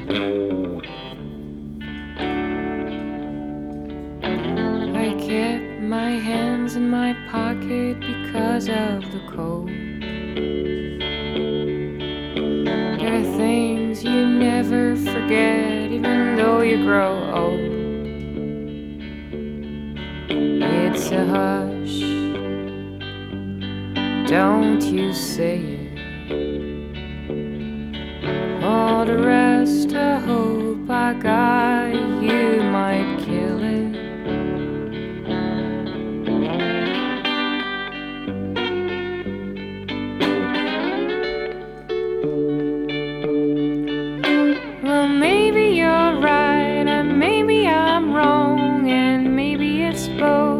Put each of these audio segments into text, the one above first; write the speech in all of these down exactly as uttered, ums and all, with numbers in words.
I kept my hands in my pocket because of the cold. There are things you never forget, even though you grow old. It's a hush, don't you say it. All the rest, I hope I got, you might kill it. Well, maybe you're right, and maybe I'm wrong, and maybe it's both.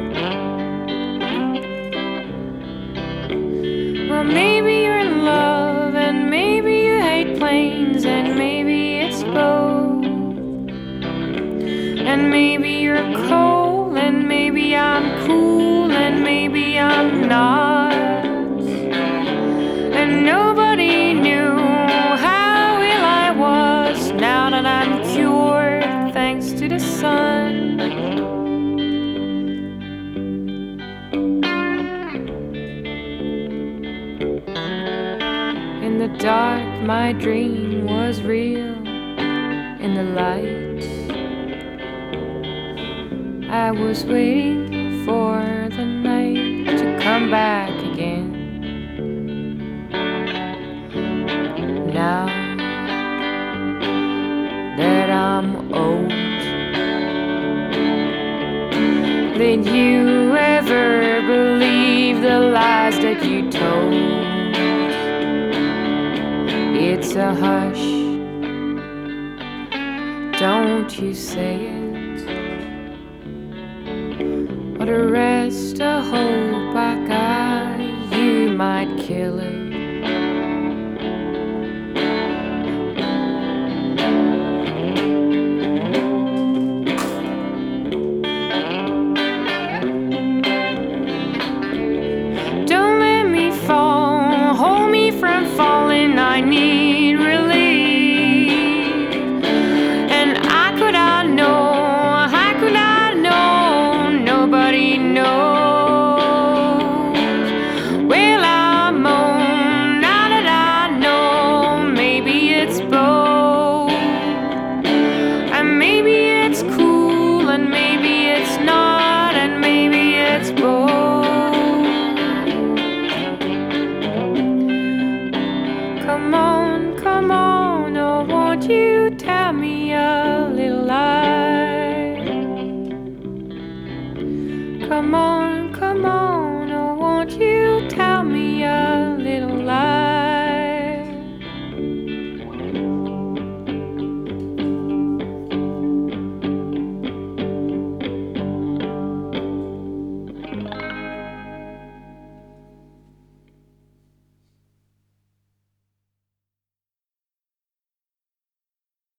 Well, maybe you're in love, and maybe you hate planes, and maybe it's both. And maybe you're cold, and maybe I'm cool, and maybe I'm not. And nobody knew how ill I was. Now that I'm cured, thanks to the sun. In the dark, my dream was real. In the light, I was waiting for the night to come back again. Now that I'm old, did you ever believe the lies that you told? It's a hush, don't you say it. For the rest, I hope I got, you might kill it. Don't let me fall, hold me from falling, I need relief. And I could I know, how could I know, nobody knows. Well, I'm on, now that I know, maybe it's both. And maybe it's cool, and maybe it's not, and maybe it's both. Come on, come on, oh, won't you tell me a little lie? Come on, come on, oh, won't you tell me a little lie?